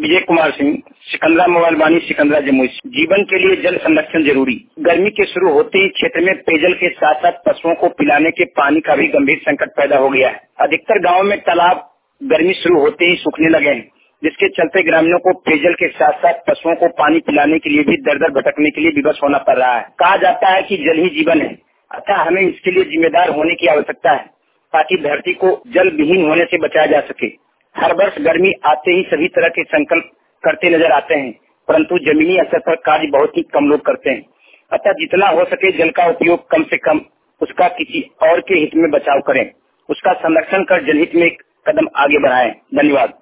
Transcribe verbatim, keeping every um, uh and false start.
विजय Kumar Singh, Sikandra mobile Vani, Sikandra Jamui. जीवन के लिए जल संरक्षण जरूरी। गर्मी के शुरू होते ही क्षेत्र में पेयजल के साथ साथ पशुओं को पिलाने के पानी का भी गंभीर संकट पैदा हो गया है। अधिकतर गाँव में तालाब गर्मी शुरू होते ही सूखने लगे हैं, जिसके चलते ग्रामीणों को पेयजल के साथ साथ पशुओं को पानी पिलाने के लिए भी दर दर भटकने के लिए विवश होना पड़ रहा है। कहा जाता है कि जल ही जीवन है, अतः हमें इसके लिए जिम्मेदार होने की आवश्यकता है ताकि धरती को जल विहीन होने से बचाया जा सके। हर वर्ष गर्मी आते ही सभी तरह के संकल्प करते नजर आते हैं, परंतु जमीनी स्तर पर कार्य बहुत ही कम लोग करते हैं। अतः जितना हो सके जल का उपयोग कम से कम, उसका किसी और के हित में बचाव करें, उसका संरक्षण कर जनहित में एक कदम आगे बढ़ाएं। धन्यवाद।